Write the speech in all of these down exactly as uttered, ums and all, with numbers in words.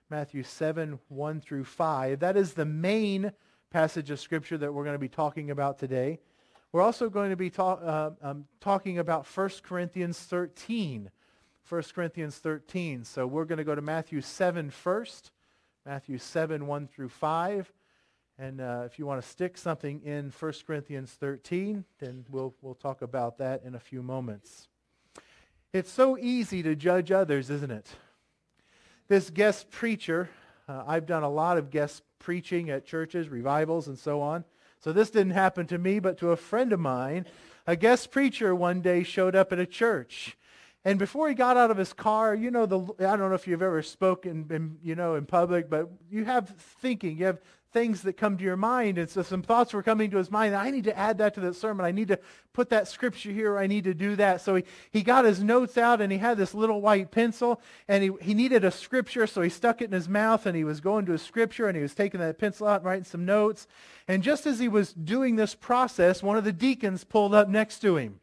Matthew seven, one through five. That is the main passage of Scripture that we're going to be talking about today. We're also going to be talk, uh, um, talking about First Corinthians thirteen. First Corinthians thirteen. So we're going to go to Matthew seven first. Matthew seven, one through five. And uh, if you want to stick something in First Corinthians thirteen, then we'll, we'll talk about that in a few moments. It's so easy to judge others, isn't it? This guest preacher, uh, I've done a lot of guest preaching at churches, revivals, and so on. So this didn't happen to me, but to a friend of mine. A guest preacher one day showed up at a church. And before he got out of his car, you know, the I don't know if you've ever spoken, in, you know, in public, but you have thinking, you have things that come to your mind. And so some thoughts were coming to his mind. I need to add that to the sermon. I need to put that scripture here. I need to do that. So he, he got his notes out, and he had this little white pencil, and he, he needed a scripture, so he stuck it in his mouth, and he was going to a scripture, and he was taking that pencil out and writing some notes. And just as he was doing this process, one of the deacons pulled up next to him.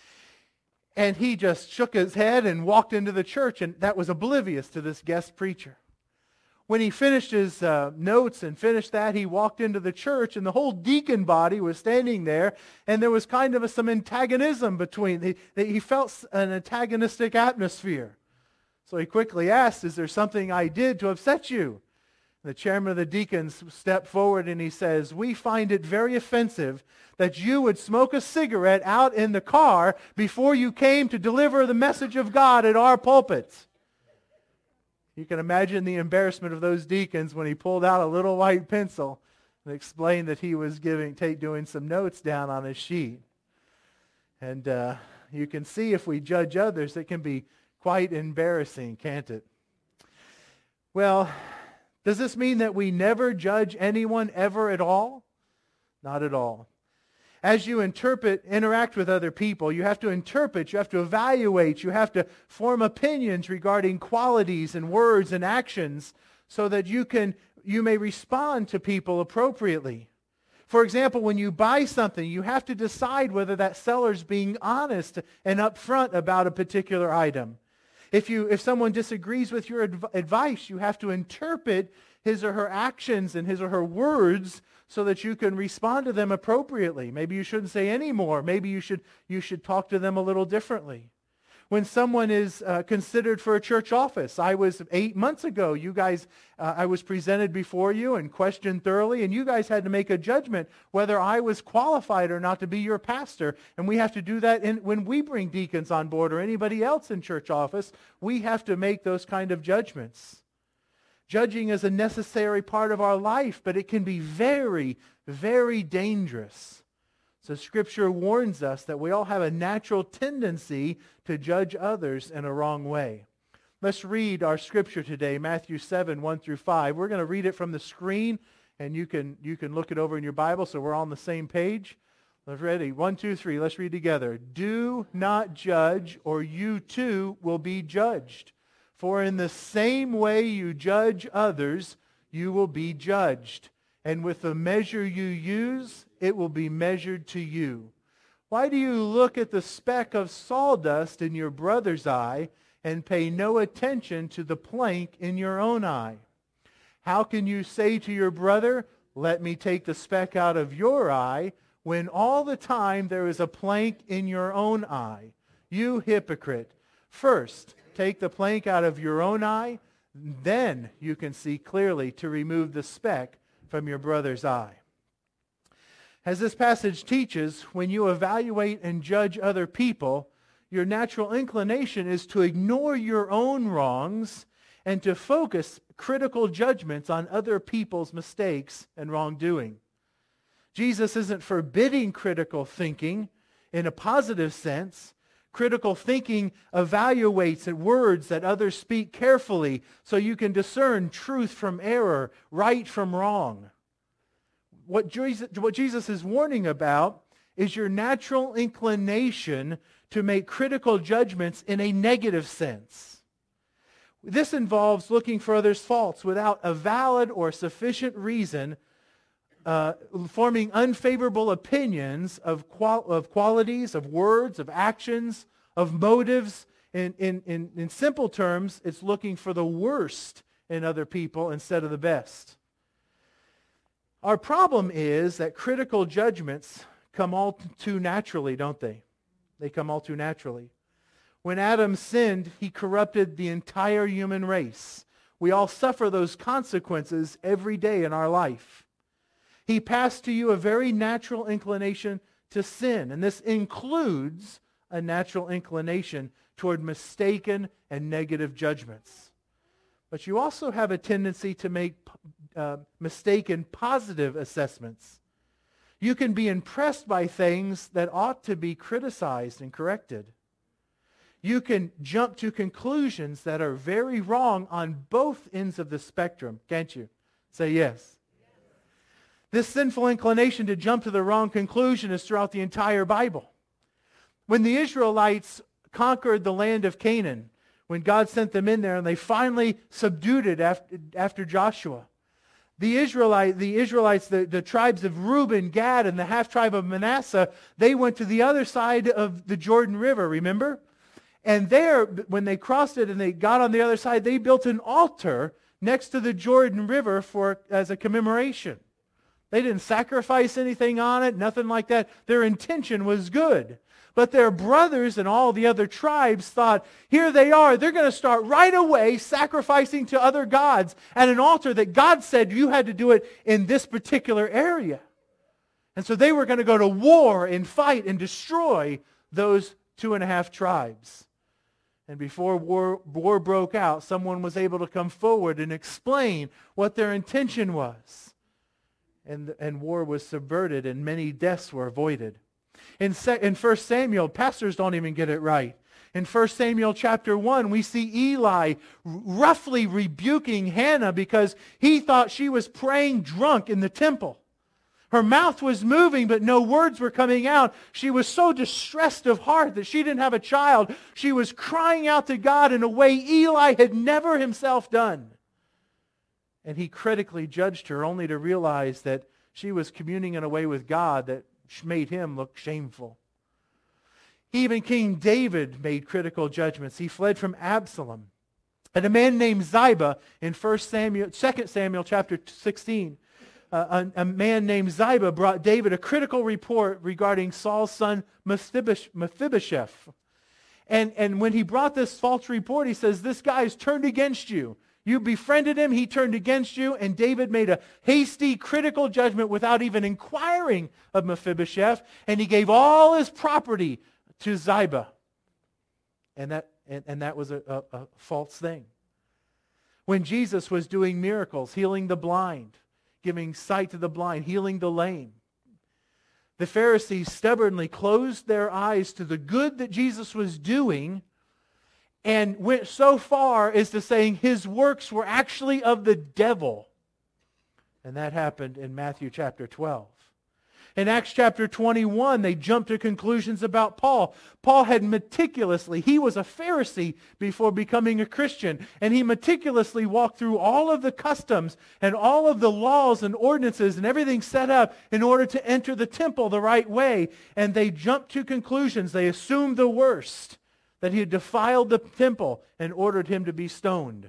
And he just shook his head and walked into the church, and that was oblivious to this guest preacher. When he finished his uh, notes and finished that, he walked into the church, and the whole deacon body was standing there, and there was kind of a, some antagonism between. He, he felt an antagonistic atmosphere. So he quickly asked, "Is there something I did to upset you?" The chairman of the deacons stepped forward and he says, "We find it very offensive that you would smoke a cigarette out in the car before you came to deliver the message of God at our pulpit." You can imagine the embarrassment of those deacons when he pulled out a little white pencil and explained that he was giving, take, doing some notes down on his sheet. And uh, you can see if we judge others, it can be quite embarrassing, can't it? Well, does this mean that we never judge anyone ever at all? Not at all. As you interpret, interact with other people, you have to interpret, you have to evaluate, you have to form opinions regarding qualities and words and actions so that you can, you may respond to people appropriately. For example, when you buy something, you have to decide whether that seller's being honest and upfront about a particular item. If you, if someone disagrees with your adv- advice, you have to interpret his or her actions and his or her words so that you can respond to them appropriately. Maybe you shouldn't say any more. Maybe you should, you should talk to them a little differently. When someone is uh, considered for a church office, I was eight months ago, you guys, uh, I was presented before you and questioned thoroughly, and you guys had to make a judgment whether I was qualified or not to be your pastor. And we have to do that in, when we bring deacons on board or anybody else in church office. We have to make those kind of judgments. Judging is a necessary part of our life, but it can be very, very dangerous. So Scripture warns us that we all have a natural tendency to judge others in a wrong way. Let's read our Scripture today, Matthew seven, one through five. We're going to read it from the screen, and you can, you can look it over in your Bible so we're all on the same page. Let's ready. One, two, three. Let's read together. "Do not judge, or you too will be judged. For in the same way you judge others, you will be judged. And with the measure you use, it will be measured to you. Why do you look at the speck of sawdust in your brother's eye and pay no attention to the plank in your own eye? How can you say to your brother, 'Let me take the speck out of your eye,' when all the time there is a plank in your own eye? You hypocrite! First, take the plank out of your own eye, then you can see clearly to remove the speck from your brother's eye." As this passage teaches, when you evaluate and judge other people, your natural inclination is to ignore your own wrongs and to focus critical judgments on other people's mistakes and wrongdoing. Jesus isn't forbidding critical thinking in a positive sense. Critical thinking evaluates words that others speak carefully so you can discern truth from error, right from wrong. What Jesus, what Jesus is warning about is your natural inclination to make critical judgments in a negative sense. This involves looking for others' faults without a valid or sufficient reason, Uh, forming unfavorable opinions of, qual- of qualities, of words, of actions, of motives. In, in, in, in simple terms, it's looking for the worst in other people instead of the best. Our problem is that critical judgments come all too naturally, don't they? They come all too naturally. When Adam sinned, he corrupted the entire human race. We all suffer those consequences every day in our life. He passed to you a very natural inclination to sin, and this includes a natural inclination toward mistaken and negative judgments. But you also have a tendency to make uh, mistaken positive assessments. You can be impressed by things that ought to be criticized and corrected. You can jump to conclusions that are very wrong on both ends of the spectrum, can't you? Say yes. This sinful inclination to jump to the wrong conclusion is throughout the entire Bible. When the Israelites conquered the land of Canaan, when God sent them in there and they finally subdued it after, after Joshua, the Israelite, the Israelites, the, the tribes of Reuben, Gad, and the half-tribe of Manasseh, they went to the other side of the Jordan River, remember? And there, when they crossed it and they got on the other side, they built an altar next to the Jordan River for as a commemoration. They didn't sacrifice anything on it, nothing like that. Their intention was good. But their brothers and all the other tribes thought, here they are, they're going to start right away sacrificing to other gods at an altar that God said you had to do it in this particular area. And so they were going to go to war and fight and destroy those two and a half tribes. And before war, war broke out, someone was able to come forward and explain what their intention was. And, and war was subverted and many deaths were avoided. In, in First Samuel, pastors don't even get it right. In First Samuel chapter one, we see Eli roughly rebuking Hannah because he thought she was praying drunk in the temple. Her mouth was moving, but no words were coming out. She was so distressed of heart that she didn't have a child. She was crying out to God in a way Eli had never himself done. And he critically judged her only to realize that she was communing in a way with God that made him look shameful. Even King David made critical judgments. He fled from Absalom. And a man named Ziba in First Samuel, Second Samuel chapter sixteen, uh, a, a man named Ziba brought David a critical report regarding Saul's son Mephibosheth. And, and when he brought this false report, he says, this guy has turned against you. You befriended him, he turned against you, and David made a hasty, critical judgment without even inquiring of Mephibosheth, and he gave all his property to Ziba. And that, and, and that was a, a, a false thing. When Jesus was doing miracles, healing the blind, giving sight to the blind, healing the lame, the Pharisees stubbornly closed their eyes to the good that Jesus was doing and went so far as to saying his works were actually of the devil. And that happened in Matthew chapter twelve. In Acts chapter twenty-one, they jumped to conclusions about Paul. Paul had meticulously, he was a Pharisee before becoming a Christian, and he meticulously walked through all of the customs and all of the laws and ordinances and everything set up in order to enter the temple the right way. And they jumped to conclusions. They assumed the worst, that he had defiled the temple and ordered him to be stoned.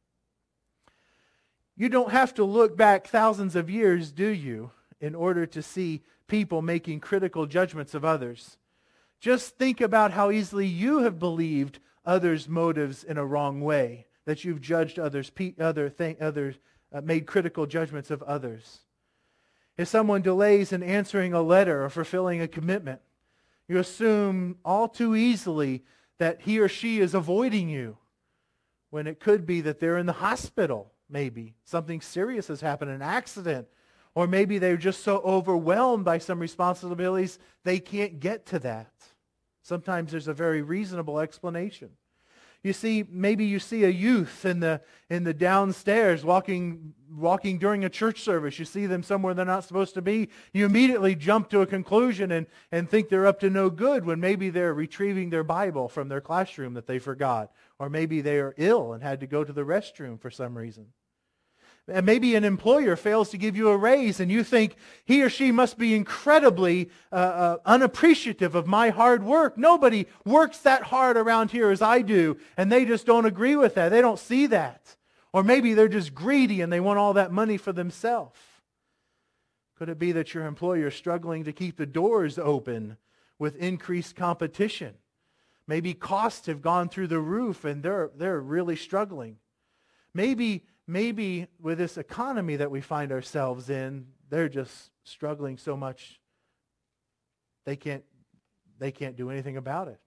You don't have to look back thousands of years, do you, in order to see people making critical judgments of others? Just think about how easily you have believed others' motives in a wrong way, that you've judged others, other thing, others, uh, made critical judgments of others. If someone delays in answering a letter or fulfilling a commitment, you assume all too easily that he or she is avoiding you, when it could be that they're in the hospital, maybe. Something serious has happened, an accident. Or maybe they're just so overwhelmed by some responsibilities they can't get to that. Sometimes there's a very reasonable explanation. You see, maybe you see a youth in the in the downstairs walking walking during a church service. You see them somewhere they're not supposed to be. You immediately jump to a conclusion and, and think they're up to no good when maybe they're retrieving their Bible from their classroom that they forgot. Or maybe they are ill and had to go to the restroom for some reason. And maybe an employer fails to give you a raise and you think he or she must be incredibly uh, uh, unappreciative of my hard work. Nobody works that hard around here as I do, and they just don't agree with that. They don't see that. Or maybe they're just greedy and they want all that money for themselves. Could it be that your employer is struggling to keep the doors open with increased competition? Maybe costs have gone through the roof and they're they're really struggling. Maybe maybe with this economy that we find ourselves in, they're just struggling so much they can't they can't do anything about it.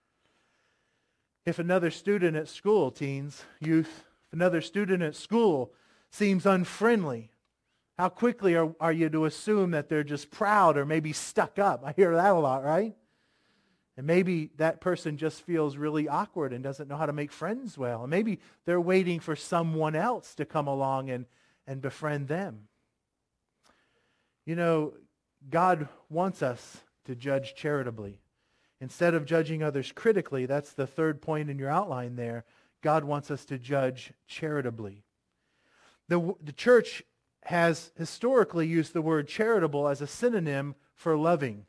If another student at school, teens, youth, if another student at school seems unfriendly, how quickly are, are you to assume that they're just proud or maybe stuck up? I hear that a lot, right? And maybe that person just feels really awkward and doesn't know how to make friends well. And maybe they're waiting for someone else to come along and, and befriend them. You know, God wants us to judge charitably. Instead of judging others critically, that's the third point in your outline there, God wants us to judge charitably. The, the church has historically used the word charitable as a synonym for loving.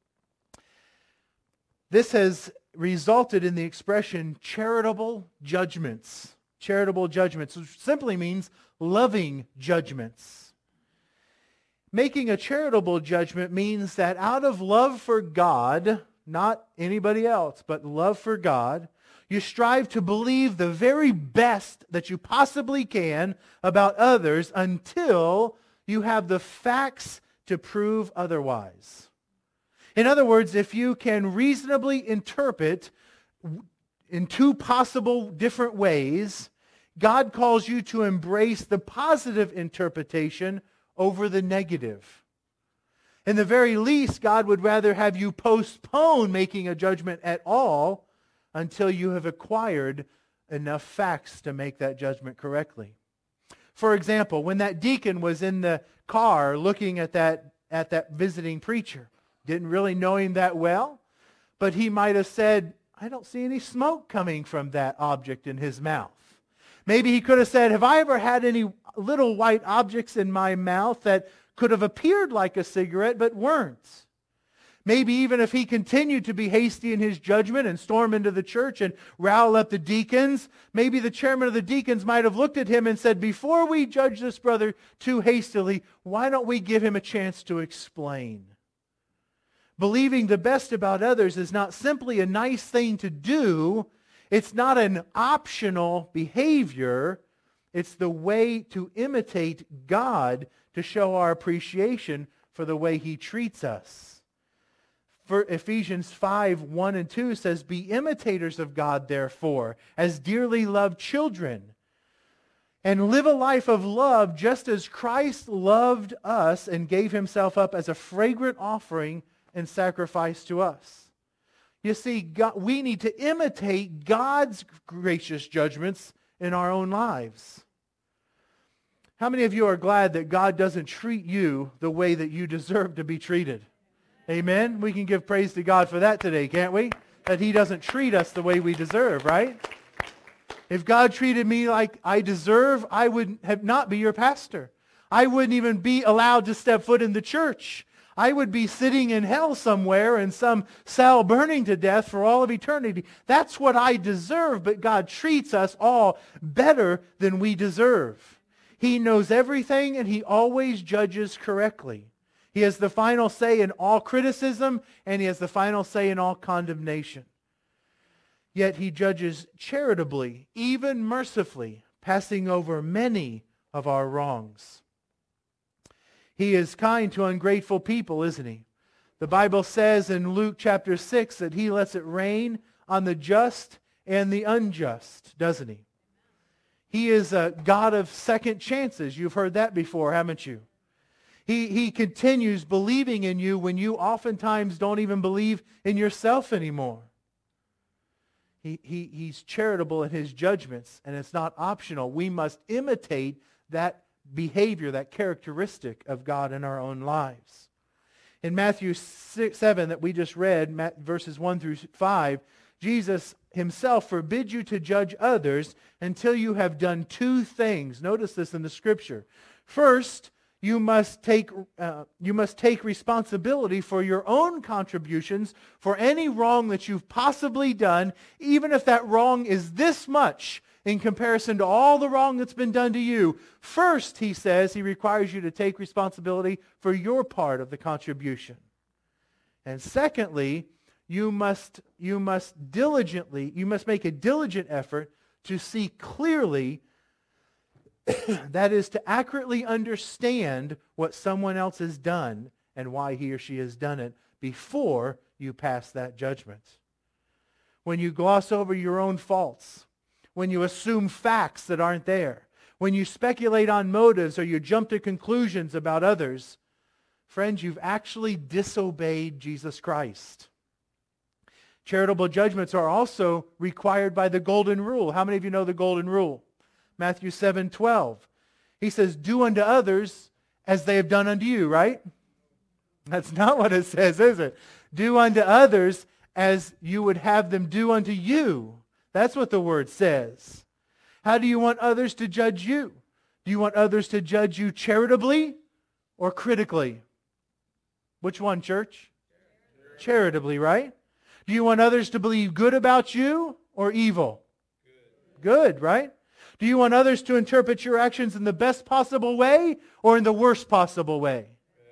This has resulted in the expression charitable judgments. Charitable judgments, which simply means loving judgments. Making a charitable judgment means that out of love for God, not anybody else, but love for God, you strive to believe the very best that you possibly can about others until you have the facts to prove otherwise. In other words, if you can reasonably interpret in two possible different ways, God calls you to embrace the positive interpretation over the negative. In the very least, God would rather have you postpone making a judgment at all until you have acquired enough facts to make that judgment correctly. For example, when that deacon was in the car looking at that, at that visiting preacher, didn't really know him that well, but he might have said, I don't see any smoke coming from that object in his mouth. Maybe he could have said, have I ever had any little white objects in my mouth that could have appeared like a cigarette but weren't? Maybe even if he continued to be hasty in his judgment and storm into the church and rile up the deacons, maybe the chairman of the deacons might have looked at him and said, before we judge this brother too hastily, why don't we give him a chance to explain? Believing the best about others is not simply a nice thing to do. It's not an optional behavior. It's the way to imitate God to show our appreciation for the way He treats us. For Ephesians five, one and two says, be imitators of God, therefore, as dearly loved children, and live a life of love just as Christ loved us and gave Himself up as a fragrant offering and sacrifice to us. You see, God, we need to imitate God's gracious judgments in our own lives. How many of you are glad that God doesn't treat you the way that you deserve to be treated? Amen? We can give praise to God for that today, can't we? That He doesn't treat us the way we deserve, right? If God treated me like I deserve, I would have not be your pastor. I wouldn't even be allowed to step foot in the church. I would be sitting in hell somewhere in some cell burning to death for all of eternity. That's what I deserve, but God treats us all better than we deserve. He knows everything and He always judges correctly. He has the final say in all criticism and He has the final say in all condemnation. Yet He judges charitably, even mercifully, passing over many of our wrongs. He is kind to ungrateful people, isn't He? The Bible says in Luke chapter six that He lets it rain on the just and the unjust, doesn't He? He is a God of second chances. You've heard that before, haven't you? He, he continues believing in you when you oftentimes don't even believe in yourself anymore. He, he, he's charitable in His judgments, and it's not optional. We must imitate that behavior, that characteristic of God in our own lives. In Matthew six, seven that we just read, verses one through five, Jesus Himself forbids you to judge others until you have done two things. Notice this in the Scripture. First, you must take uh, you must take responsibility for your own contributions for any wrong that you've possibly done, even if that wrong is this much. in comparison to all the wrong that's been done to you. First, he says, he requires you to take responsibility for your part of the contribution. And secondly, you must, you must diligently, you must make a diligent effort to see clearly, that is, to accurately understand what someone else has done and why he or she has done it before you pass that judgment. When you gloss over your own faults, when you assume facts that aren't there, when you speculate on motives or you jump to conclusions about others, friends, you've actually disobeyed Jesus Christ. Charitable judgments are also required by the golden rule. How many of you know the golden rule? Matthew seven twelve. He says, do unto others as they have done unto you, right? That's not what it says, is it? Do unto others as you would have them do unto you. That's what the word says. How do you want others to judge you? Do you want others to judge you charitably or critically? Which one, church? Charitably, right? Do you want others to believe good about you or evil? Good, right? Do you want others to interpret your actions in the best possible way or in the worst possible way?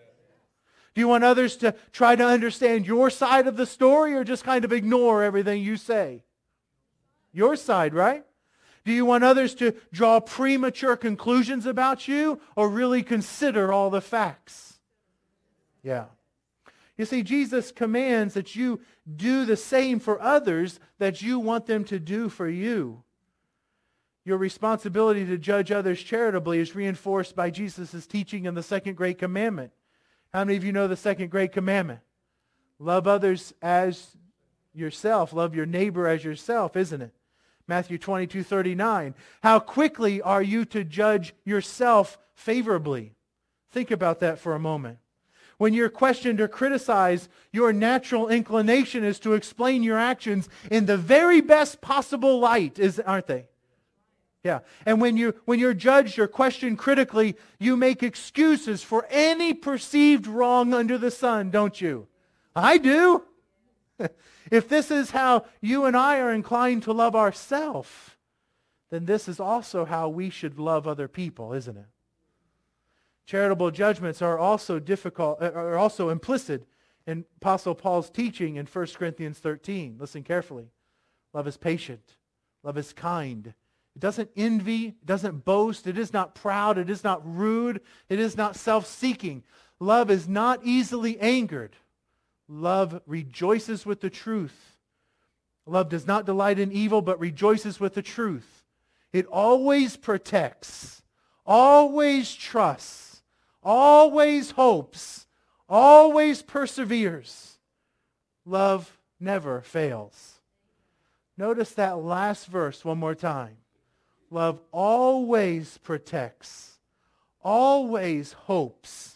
Do you want others to try to understand your side of the story or just kind of ignore everything you say? Your side, right? Do you want others to draw premature conclusions about you or really consider all the facts? Yeah. You see, Jesus commands that you do the same for others that you want them to do for you. Your responsibility to judge others charitably is reinforced by Jesus' teaching in the second great commandment. How many of you know the second great commandment? Love others as yourself. Love your neighbor as yourself, isn't it? Matthew twenty-two thirty-nine. How quickly are you to judge yourself favorably? Think about that for a moment. When you're questioned or criticized, your natural inclination is to explain your actions in the very best possible light, is, aren't they? Yeah. And when you when you're judged or questioned critically, you make excuses for any perceived wrong under the sun, don't you? I do. If this is how you and I are inclined to love ourselves, then this is also how we should love other people, isn't it? Charitable judgments are also difficult, are also implicit in Apostle Paul's teaching in First Corinthians thirteen. Listen carefully. Love is patient. Love is kind. It doesn't envy. It doesn't boast. It is not proud. It is not rude. It is not self-seeking. Love is not easily angered. Love rejoices with the truth. Love does not delight in evil, but rejoices with the truth. It always protects, always trusts, always hopes, always perseveres. Love never fails. Notice that last verse one more time. Love always protects, always hopes,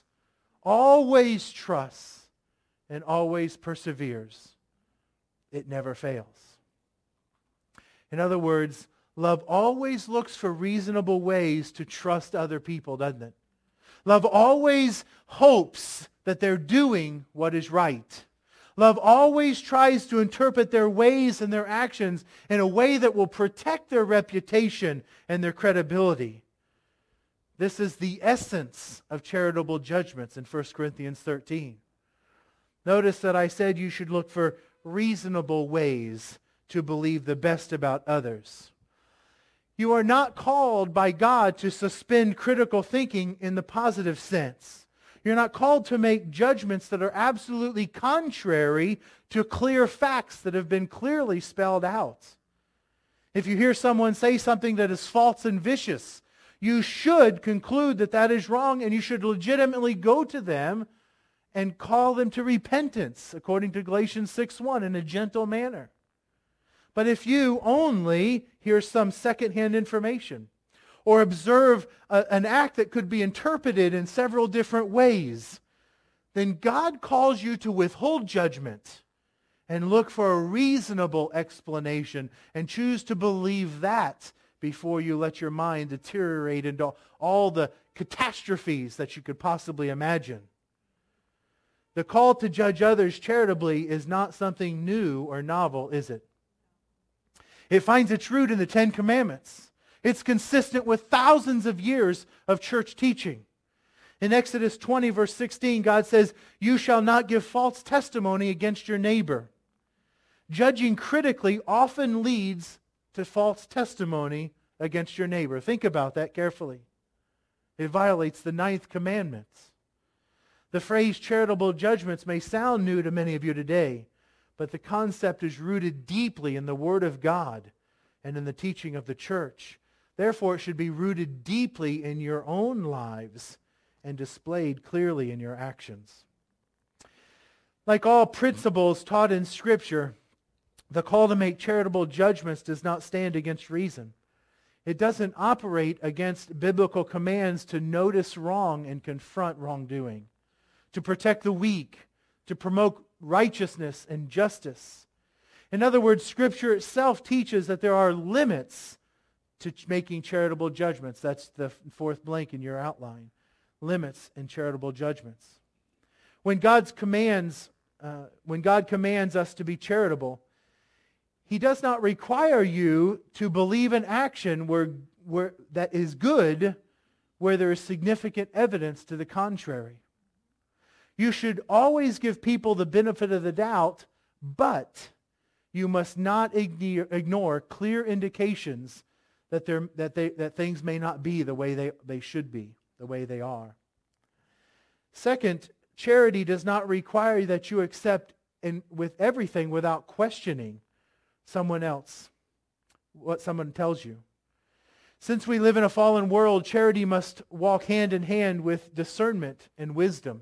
always trusts, and always perseveres. It never fails. In other words, love always looks for reasonable ways to trust other people, doesn't it? Love always hopes that they're doing what is right. Love always tries to interpret their ways and their actions in a way that will protect their reputation and their credibility. This is the essence of charitable judgments in First Corinthians thirteen. Notice that I said you should look for reasonable ways to believe the best about others. You are not called by God to suspend critical thinking in the positive sense. You're not called to make judgments that are absolutely contrary to clear facts that have been clearly spelled out. If you hear someone say something that is false and vicious, you should conclude that that is wrong, and you should legitimately go to them and call them to repentance, according to Galatians six one, in a gentle manner. But if you only hear some secondhand information or observe a, an act that could be interpreted in several different ways, then God calls you to withhold judgment and look for a reasonable explanation and choose to believe that before you let your mind deteriorate into all the catastrophes that you could possibly imagine. The call to judge others charitably is not something new or novel, is it? It finds its root in the Ten Commandments. It's consistent with thousands of years of church teaching. In Exodus twenty, verse sixteen, God says, "You shall not give false testimony against your neighbor." Judging critically often leads to false testimony against your neighbor. Think about that carefully. It violates the ninth commandment. The phrase charitable judgments may sound new to many of you today, but the concept is rooted deeply in the Word of God and in the teaching of the church. Therefore, it should be rooted deeply in your own lives and displayed clearly in your actions. Like all principles taught in Scripture, the call to make charitable judgments does not stand against reason. It doesn't operate against biblical commands to notice wrong and confront wrongdoing, to protect the weak, to promote righteousness and justice. In other words, Scripture itself teaches that there are limits to making charitable judgments. That's the fourth blank in your outline. Limits in charitable judgments. When God's commands, uh, when God commands us to be charitable, He does not require you to believe an action where, where that is good, where there is significant evidence to the contrary. You should always give people the benefit of the doubt, but you must not ignore, ignore clear indications that, that, they, that things may not be the way they, they should be, the way they are. Second, charity does not require that you accept in, with everything without questioning someone else, what someone tells you. Since we live in a fallen world, charity must walk hand in hand with discernment and wisdom.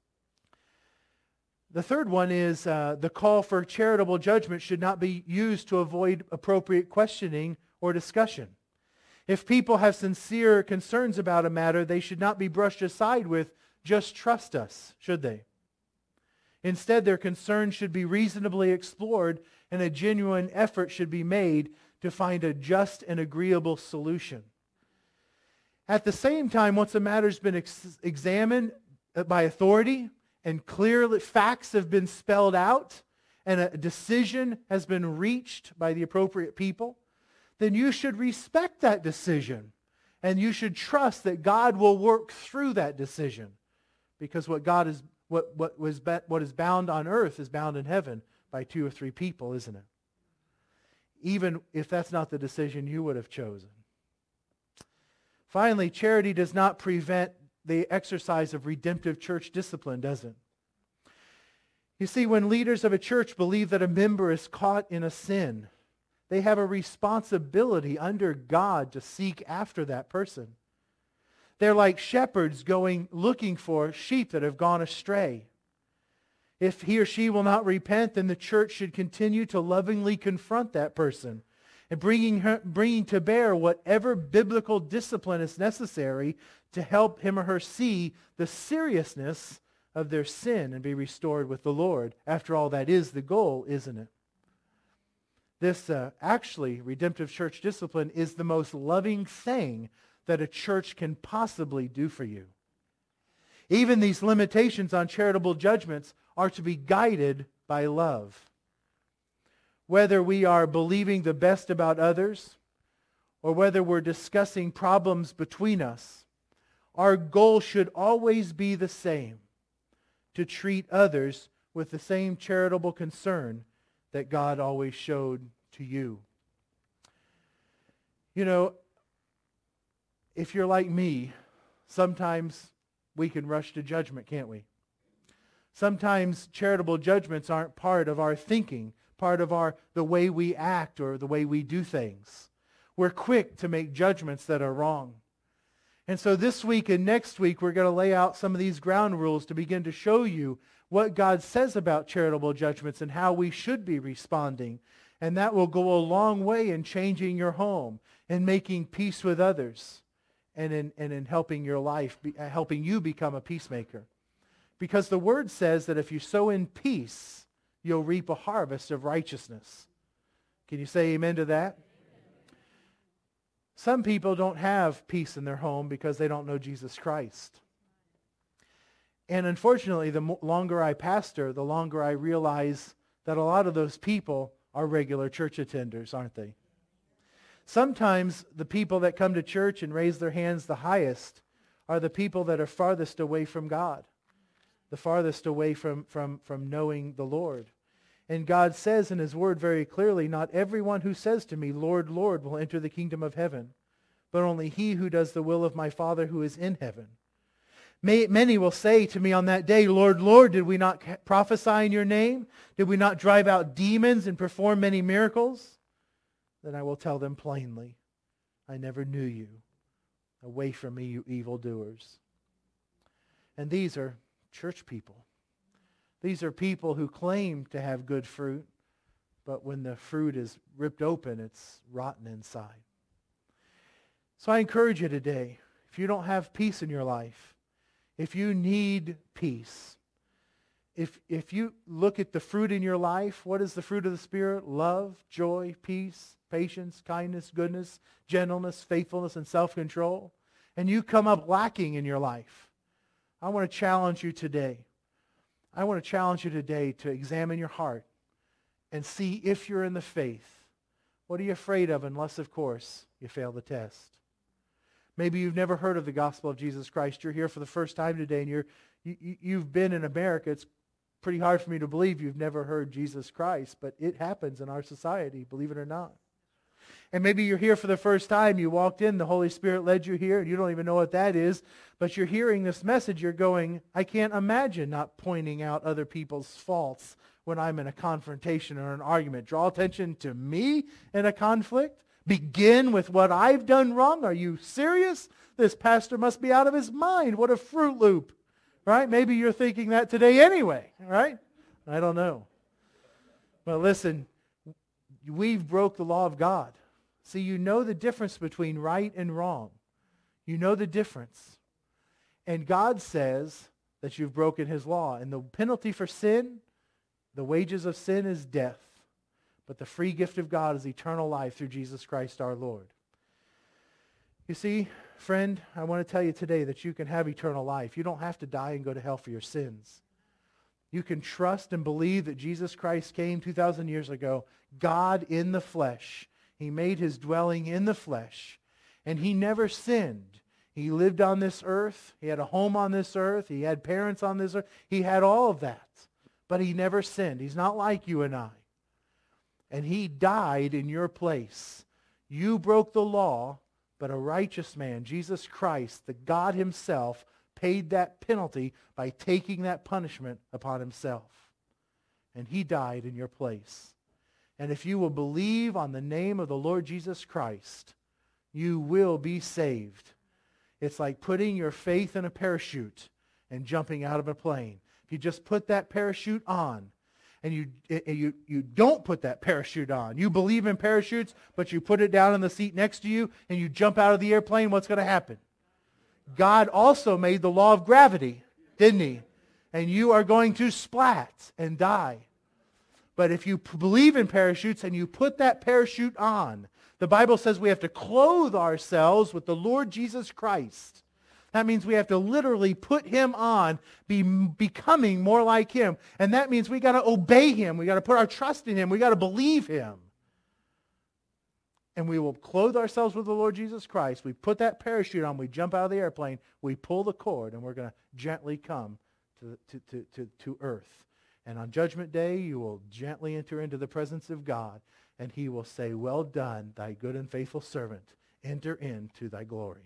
The third one is uh, the call for charitable judgment should not be used to avoid appropriate questioning or discussion. If people have sincere concerns about a matter, they should not be brushed aside with, "Just trust us," should they? Instead, their concerns should be reasonably explored and a genuine effort should be made to find a just and agreeable solution. At the same time, once a matter's been ex- examined by authority and clear facts have been spelled out and a decision has been reached by the appropriate people, then you should respect that decision and you should trust that God will work through that decision, because what God is what what was what is bound on earth is bound in heaven by two or three people, isn't it? Even if that's not the decision you would have chosen. Finally, charity does not prevent the exercise of redemptive church discipline, does it? You see, when leaders of a church believe that a member is caught in a sin, they have a responsibility under God to seek after that person. They're like shepherds going looking for sheep that have gone astray. If he or she will not repent, then the church should continue to lovingly confront that person and bringing her, bringing to bear whatever biblical discipline is necessary to help him or her see the seriousness of their sin and be restored with the Lord. After all, that is the goal, isn't it? This uh, actually, redemptive church discipline is the most loving thing that a church can possibly do for you. Even these limitations on charitable judgments are to be guided by love. Whether we are believing the best about others or whether we're discussing problems between us, our goal should always be the same: to treat others with the same charitable concern that God always showed to you. You know, if you're like me, sometimes we can rush to judgment, can't we? Sometimes charitable judgments aren't part of our thinking, part of our the way we act or the way we do things. We're quick to make judgments that are wrong. And so this week and next week, we're going to lay out some of these ground rules to begin to show you what God says about charitable judgments and how we should be responding. And that will go a long way in changing your home and making peace with others and in, and in helping your life, be, uh, helping you become a peacemaker. Because the Word says that if you sow in peace, you'll reap a harvest of righteousness. Can you say amen to that? Some people don't have peace in their home because they don't know Jesus Christ. And unfortunately, the longer I pastor, the longer I realize that a lot of those people are regular church attenders, aren't they? sometimes the people that come to church and raise their hands the highest are the people that are farthest away from God, the farthest away from, from, from knowing the Lord. And God says in His Word very clearly, not everyone who says to me, Lord, Lord, will enter the kingdom of heaven, but only he who does the will of my Father who is in heaven. May, many will say to me on that day, Lord, Lord, did we not prophesy in your name? Did we not drive out demons and perform many miracles? Then I will tell them plainly, I never knew you. Away from me, you evildoers. And these are church people. These are people who claim to have good fruit, but when the fruit is ripped open, it's rotten inside. So I encourage you today, if you don't have peace in your life, if you need peace, if, if you look at the fruit in your life, what is the fruit of the Spirit? Love, joy, peace, patience, kindness, goodness, gentleness, faithfulness, and self-control. And you come up lacking in your life. I want to challenge you today. I want to challenge you today to examine your heart and see if you're in the faith. What are you afraid of unless, of course, you fail the test? Maybe you've never heard of the gospel of Jesus Christ. You're here for the first time today, and you're, you, you've been in America. It's pretty hard for me to believe you've never heard Jesus Christ, but it happens in our society, believe it or not. And maybe you're here for the first time. You walked in, the Holy Spirit led you here, and you don't even know what that is, but you're hearing this message. You're going, I can't imagine not pointing out other people's faults when I'm in a confrontation or an argument. Draw attention to me in a conflict? Begin with what I've done wrong? Are you serious? This pastor must be out of his mind. What a Fruit Loop, right? Maybe you're thinking that today anyway, right? I don't know. But listen, we've broke the law of God. See, you know the difference between right and wrong. You know the difference. And God says that you've broken His law. And the penalty for sin, the wages of sin is death. But the free gift of God is eternal life through Jesus Christ our Lord. You see, friend, I want to tell you today that you can have eternal life. You don't have to die and go to hell for your sins. You can trust and believe that Jesus Christ came two thousand years ago, God in the flesh. He made His dwelling in the flesh, and He never sinned. He lived on this earth. He had a home on this earth. He had parents on this earth. He had all of that, but He never sinned. He's not like you and I. And He died in your place. You broke the law, but a righteous man, Jesus Christ, the God Himself, paid that penalty by taking that punishment upon Himself. And He died in your place. And if you will believe on the name of the Lord Jesus Christ, you will be saved. It's like putting your faith in a parachute and jumping out of a plane. If you just put that parachute on, and you, you, you don't put that parachute on, you believe in parachutes, but you put it down in the seat next to you, and you jump out of the airplane, what's going to happen? God also made the law of gravity, didn't He? And you are going to splat and die. But if you p- believe in parachutes and you put that parachute on, the Bible says we have to clothe ourselves with the Lord Jesus Christ. That means we have to literally put Him on, be becoming more like Him. And that means we got to obey Him. We got to put our trust in Him. We got to believe Him. And we will clothe ourselves with the Lord Jesus Christ. We put that parachute on. We jump out of the airplane. We pull the cord, and we're going to gently come to, to, to, to, to earth. And on Judgment Day, you will gently enter into the presence of God, and He will say, well done, thy good and faithful servant. Enter into thy glory.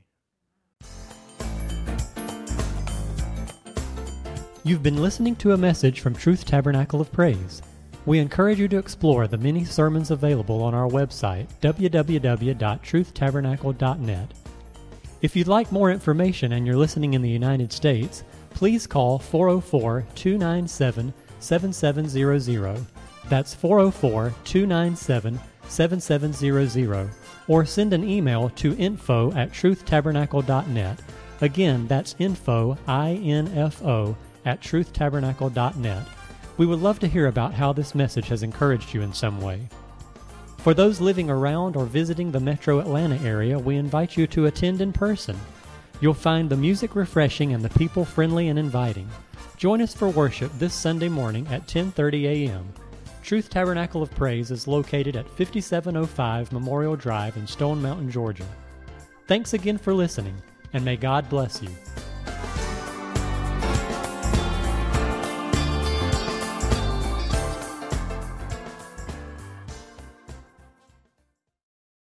You've been listening to a message from Truth Tabernacle of Praise. We encourage you to explore the many sermons available on our website, w w w dot truth tabernacle dot net. If you'd like more information and you're listening in the United States, please call four oh four, two nine seven, seven seven zero zero. That's four oh four, two nine seven, seven seven zero zero. Or send an email to info at truth tabernacle dot net. Again, that's info, I N F O, at truth tabernacle dot net. We would love to hear about how this message has encouraged you in some way. For those living around or visiting the metro Atlanta area, we invite you to attend in person. You'll find the music refreshing and the people friendly and inviting. Join us for worship this Sunday morning at ten thirty a.m. Truth Tabernacle of Praise is located at fifty-seven oh five Memorial Drive in Stone Mountain, Georgia. Thanks again for listening, and may God bless you.